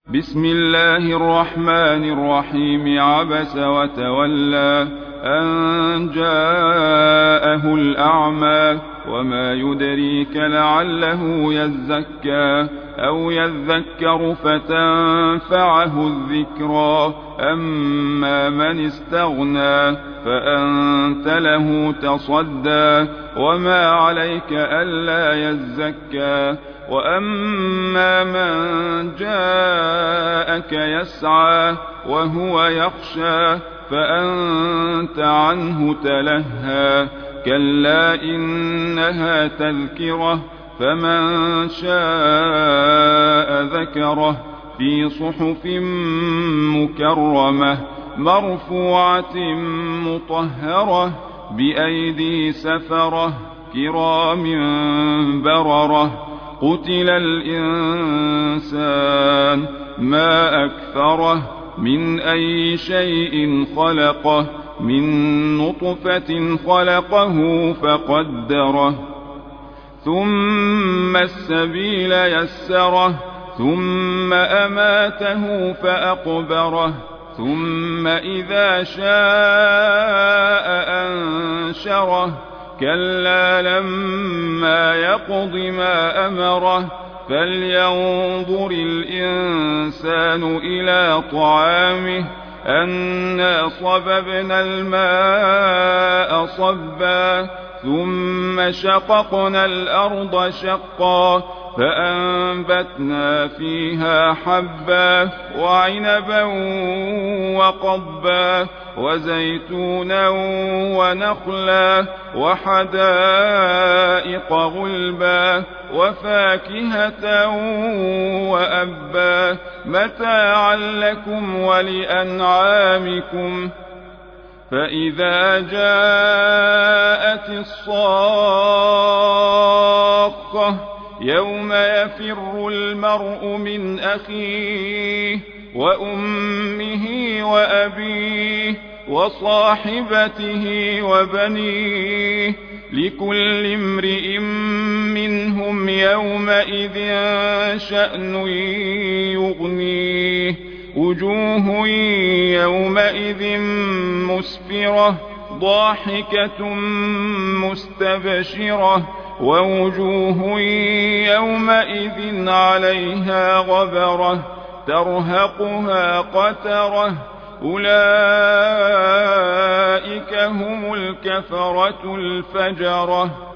بسم الله الرحمن الرحيم. عبس وتولى أن جاءه الأعمى وما يدريك لعله يزكى أو يذكر فتنفعه الذكرى. أما من استغنى فأنت له تصدى وما عليك ألا يزكى. وأما من جاءك يسعى وهو يخشى فأنت عنه تلهى. كلا إنها تذكرة فمن شاء ذكره في صحف مكرمة مرفوعة مطهرة بأيدي سفرة كرام بررة. قتل الإنسان ما أكفره من أي شيء خلقه من نطفة خلقه فقدره ثم السبيل يسره ثم أماته فأقبره ثم إذا شاء أنشره. كلا لما يقض ما أمره فلينظر الإنسان إلى طعامه أنا صببنا الماء صبا ثم شققنا الأرض شقا فأنبتنا فيها حبا وعنبا وقضبا وزيتونا ونخلا وحدائق غلبا وفاكهة وأبا متاعا لكم ولأنعامكم. فإذا جاءت الصاخة يوم يفر المرء من أخيه وأمه وأبيه وصاحبته وبنيه لكل امرئ منهم يومئذ شأن يغنيه. وجوه يومئذ مسفرة ضاحكة مستبشرة ووجوه يومئذ عليها غبرة ترهقها قترة. أولئك هم الكفرة الفجرة.